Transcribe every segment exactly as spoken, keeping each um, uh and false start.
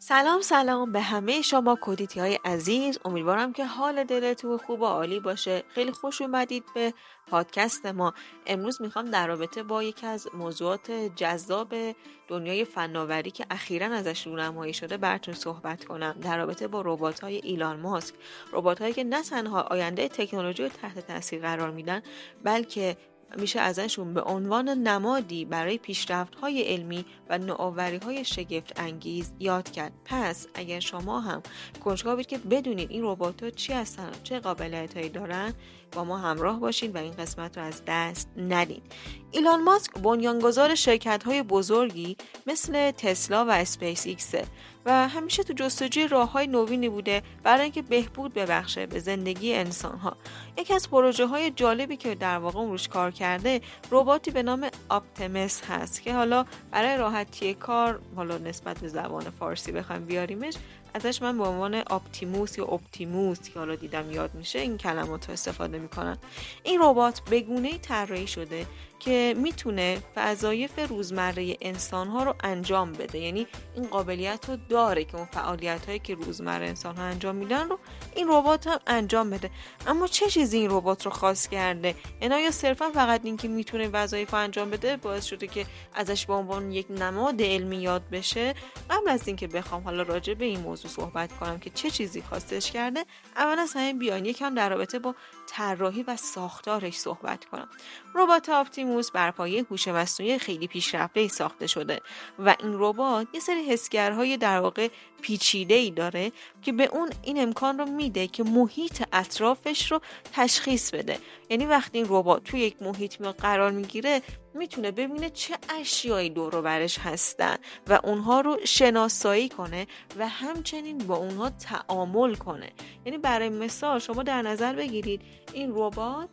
سلام سلام به همه شما کودیتی های عزیز. امیدوارم که حال دلتون خوب و عالی باشه. خیلی خوش اومدید به پادکست ما. امروز میخوام در رابطه با یکی از موضوعات جذاب دنیای فناوری که اخیراً ازش رونمایی شده براتون صحبت کنم، در رابطه با ربات‌های ایلان ماسک. ربات‌هایی که نه تنها آینده تکنولوژی رو تحت تاثیر قرار میدن، بلکه میشه ازشون به عنوان نمادی برای پیشرفت‌های علمی و نوآوری‌های شگفت انگیز یاد کرد. پس اگر شما هم کنجکاوید که بدونید این ربات‌ها چی هستن و چه قابلیتایی دارن، با ما همراه باشین و این قسمت رو از دست ندین. ایلان ماسک بنیانگذار شرکت‌های بزرگی مثل تسلا و اسپیس ایکسه و همیشه تو جستجوی راه‌های نوینی بوده برای اینکه بهبود ببخشه به زندگی انسان‌ها. یکی از پروژه‌های جالبی که در واقع اون روش کار کرده رباتی به نام آپتیمس هست که حالا برای راحتی کار، حالا نسبت به زبان فارسی بخوایم بیاریمش، ازش من به عنوان آپتیموس یا اپتیموس که حالا دیدم یاد میشه این کلمات رو استفاده میکنن. این ربات به گونه‌ای طراحی شده که میتونه وظایف روزمره انسان‌ها رو انجام بده، یعنی این قابلیت رو داره که اون فعالیت‌هایی که روزمره انسان‌ها انجام میدن رو این ربات هم انجام بده. اما چه چیزی این ربات رو خاص کرده؟ اینا یا صرفا فقط این که میتونه وظایف رو انجام بده باعث شده که ازش به عنوان یک نماد علمی یاد بشه؟ قبل از اینکه بخوام حالا راجع به این موضوع صحبت کنم که چه چیزی خاصش کرده، اول از همه بیاین یکم در رابطه با طراحی و ساختارش صحبت کنم. ربات آپتیموس بر پایه هوش مصنوعی خیلی پیشرفته ساخته شده و این ربات یه سری حسگرهای در واقع پیچیده‌ای داره که به اون این امکان رو میده که محیط اطرافش رو تشخیص بده. یعنی وقتی این ربات توی یک محیط قرار میگیره میتونه ببینه چه اشیایی دور و برش هستن و اونها رو شناسایی کنه و همچنین با اونها تعامل کنه. یعنی برای مثال شما در نظر بگیرید این ربات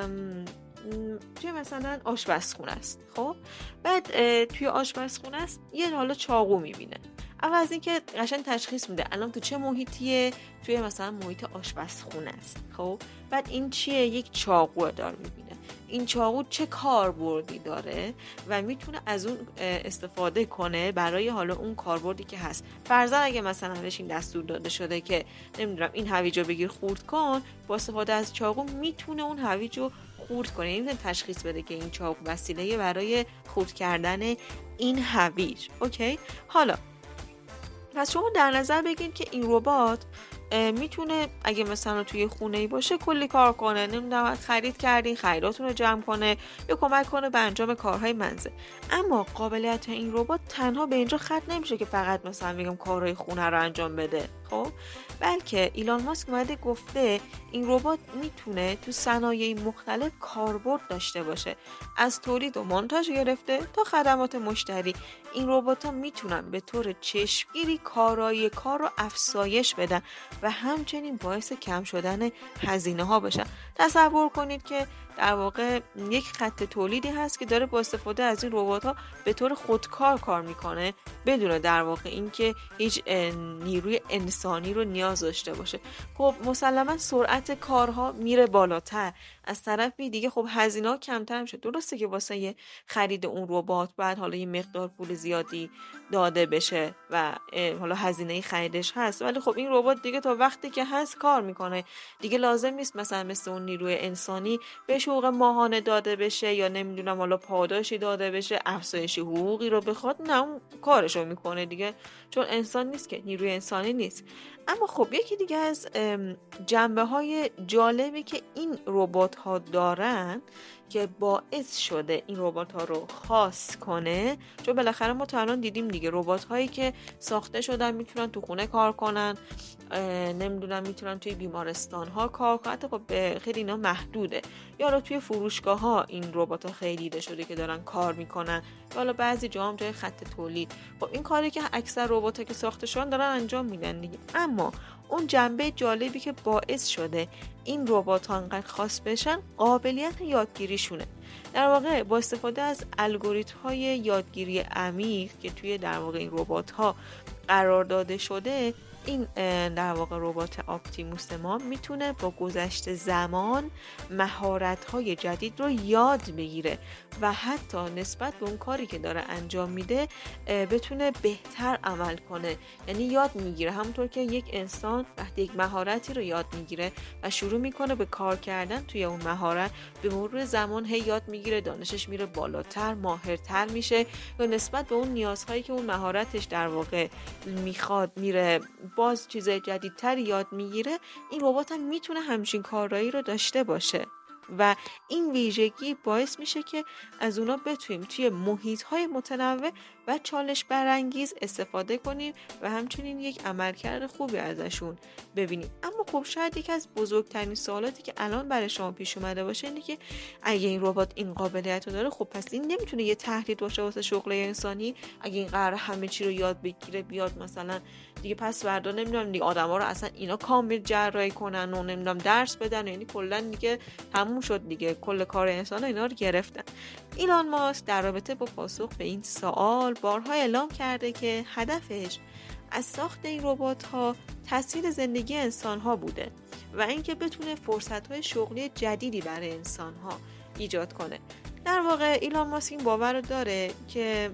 توی مثلا آشپزخونه است، خب بعد توی آشپزخونه است یه حالا چاقو میبینه. اول از اینکه قشنگ تشخیص میده الان تو چه محیطیه، توی مثلا محیط آشپزخونه است. خب بعد این چیه؟ یک چاقو دار میبینه. این چاقو چه کاربردی داره و میتونه از اون استفاده کنه برای حالا اون کاربردی که هست. فرضاً اگه مثلا بهش این دستور داده شده که نمیدونم این هویج رو بگیر خورد کن، با استفاده از چاقو میتونه اون هویج رو خورد کنه. یعنی تشخیص بده که این چاقو وسیله برای خورد کردن این هویج. اوکی؟ حالا پس شما در نظر بگیرید که این ربات میتونه اگه مثلا توی خونه‌ای باشه کلی کار کنه، نمیدونم خرید کردین خریداتون رو جمع کنه یا کمک کنه به انجام کارهای منزل. اما قابلیت این ربات تنها به اینجا ختم نمیشه که فقط مثلا میگم کارهای خونه رو انجام بده، خب بلکه ایلان ماسک اومده گفته این ربات میتونه تو صنایع مختلف کاربرد داشته باشه، از تولید و مونتاژ گرفته تا خدمات مشتری. این ربات‌ها میتونن به طور چشمگیری کارایی کار رو افزایش بدن و همچنین باعث کم شدن هزینه ها بشن. تصور کنید که در واقع یک خط تولیدی هست که داره با استفاده از این ربات ها به طور خودکار کار میکنه بدون در واقع اینکه هیچ نیروی انسانی رو نیاز داشته باشه. خب مسلما سرعت کارها میره بالاتر، از طرفی دیگه خب هزینه ها کمتر میشه. درسته که واسه خرید اون ربات بعد حالا یه مقدار پول زیادی داده بشه و حالا هزینه خریدش هست، ولی خب این ربات دیگه تا وقتی که هست کار میکنه دیگه. لازم نیست مثلا مثل اون نیروی انسانی به حقوق ماهانه داده بشه یا نمیدونم حالا پاداشی داده بشه، افزایش حقوقی رو بخواد، نه اون کارشو میکنه دیگه، چون انسان نیست که، نیروی انسانی نیست. اما خب یکی دیگه از جنبه های جالبی که این ربات ها دارن که باعث شده این ربات ها رو خاص کنه، چون بالاخره ما تا الان دیدیم دیگه ربات هایی که ساخته شدن میتونن تو خونه کار کنن، نمیدونم میتونن توی بیمارستان ها کار کنن، حتی خب خیلی اینا محدوده، یا توی فروشگاه ها این ربات ها خیلی دیده شده که دارن کار میکنن، یا بعضی جا هم جای خط تولید. خب این کاری که اکثر ربات ها که ساخته شدن دارن انجام میدن دیگه. اما اون جنبه جالبی که باعث شده این ربات ها انقدر خاص بشن قابلیت یادگیریشونه. در واقع با استفاده از الگوریتم‌های یادگیری عمیق که توی در واقع این ربات‌ها قرار داده شده، این در واقع ربات آپتیموس ما میتونه با گذشت زمان مهارت‌های جدید رو یاد بگیره و حتی نسبت به اون کاری که داره انجام میده بتونه بهتر عمل کنه. یعنی یاد میگیره، همونطور که یک انسان وقتی یک مهارتی رو یاد میگیره و شروع میکنه به کار کردن توی اون مهارت، به مرور زمان هی یاد میگیره، دانشش میره بالاتر، ماهرتر میشه و نسبت به اون نیازهایی که اون مهارتش در واقع میخواد میره باز چیزای جدیدتر یاد میگیره. این ربات هم میتونه همچین کارایی رو داشته باشه و این ویژگی باعث میشه که از اونا بتونیم توی محیط‌های متنوع و چالش برانگیز استفاده کنیم و همچنین یک عملکرد خوبی ازشون ببینیم. اما خب شاید یکی از بزرگترین سوالاتی که الان برای شما پیش اومده باشه اینه که اگه این ربات این قابلیت رو داره، خب پس این نمیتونه یه تهدید باشه واسه شغل انسانی؟ اگه این قرار همه چی رو یاد بگیره بیاد مثلا دیگه پس فردا نمیدونم دیگه آدما رو اصلا اینا کامل جراحی کنن و نمیدونم درس بدن، یعنی کلا دیگه تموم شد دیگه، کل کار انسان اینا رو گرفتن. ایلان ماسک در رابطه با پاسخ به این سوال بارها اعلام کرده که هدفش از ساخت این ربات‌ها تسهیل زندگی انسان‌ها بوده و اینکه بتونه فرصت‌های شغلی جدیدی برای انسان‌ها ایجاد کنه. در واقع ایلان ماسک این باور رو داره که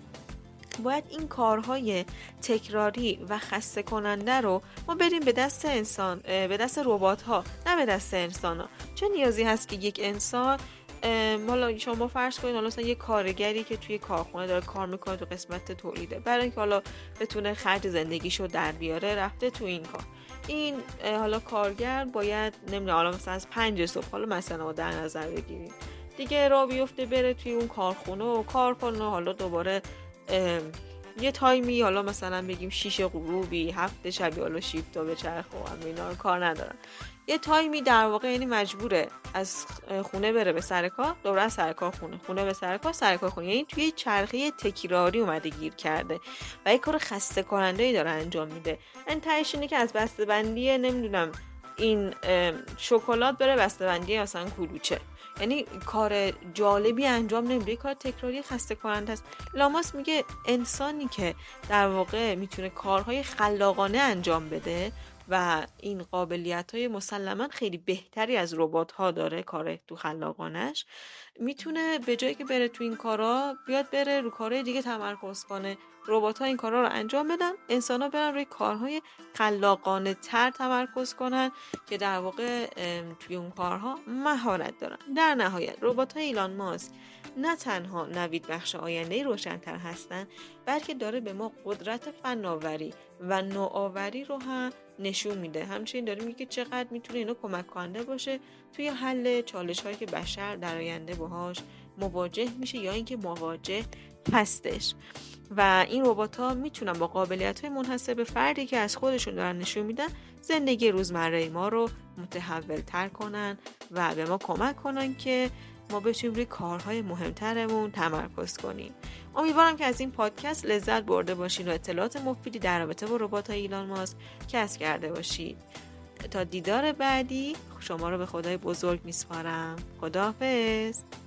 باید این کارهای تکراری و خسته کننده رو ما بریم به دست انسان، به دست ربات‌ها، نه به دست انسان‌ها. چه نیازی هست که یک انسان، حالا شما فرض کنید حالا مثلا یه کارگری که توی کارخونه داره کار میکنه تو قسمت تولیده، برای اینکه حالا بتونه خرج زندگیشو در بیاره رفته تو این کار. این حالا کارگر باید نمیدونم حالا مثلا از پنج صبح حالا مثلا در نظر بگیریم دیگه راه بیفته بره توی اون کارخونه و کار کنه، حالا دوباره یه تایمی حالا مثلا بگیم شیش غروبی هفت شبی حالا شیفتا به چرخ و هم اینا رو کار ندارن، یه تایمی در واقع یعنی مجبوره از خونه بره به سر کار، دوباره از سر کار خونه، خونه به سر کار، سر کار خونه، یعنی توی چرخه تکراری اومده گیر کرده و یه کار خسته کننده‌ای داره انجام میده. این تهش اینه که از بسته‌بندی نمیدونم این شکلات بره بسته‌بندی مثلا کلوچه، یعنی کار جالبی انجام نمیده، کار تکراری خسته کننده است. لاماس میگه انسانی که در واقع میتونه کارهای خلاقانه انجام بده و این قابلیت‌های مسلماً خیلی بهتری از ربات‌ها داره، کار تو خلاقانش، میتونه به جایی که بره تو این کارا بیاد بره رو کارهای دیگه تمرکز کنه. ربات‌ها این کارا رو انجام بدن، انسان‌ها برن روی کارهای خلاقانه تر تمرکز کنن که در واقع توی اون کارها مهارت دارن. در نهایت ربات‌های ایلان ماسک نه تنها نوید بخش آینده روشن‌تر هستن، بلکه داره به ما قدرت فناوری و نوآوری رو هم نشون میده. همچنین داره میگه چقدر میتونه اینو کمک کننده باشه توی حل چالش‌هایی که بشر در آینده باهاش مواجه میشه یا اینکه مواجه هستش. و این ربات‌ها میتونن با قابلیت‌های منحصر به فردی که از خودشون دارن نشون میدن زندگی روزمره ما رو متحول‌تر کنن و به ما کمک کنن که ما بتونیم روی کارهای مهمترمون تمرکز کنیم. امیدوارم که از این پادکست لذت برده باشین و اطلاعات مفیدی در رابطه با ربات‌های ایلان ماسک کسب کرده باشید. تا دیدار بعدی شما رو به خدای بزرگ میسپارم. خداحافظ.